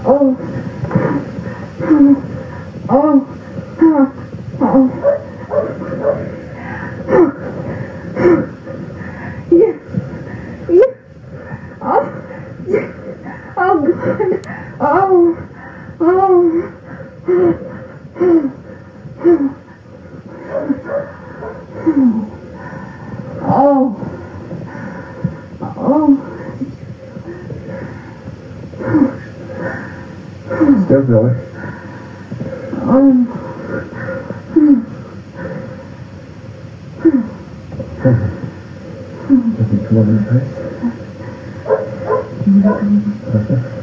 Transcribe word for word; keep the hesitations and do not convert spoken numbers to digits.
Still Billy. Does it come on in your face?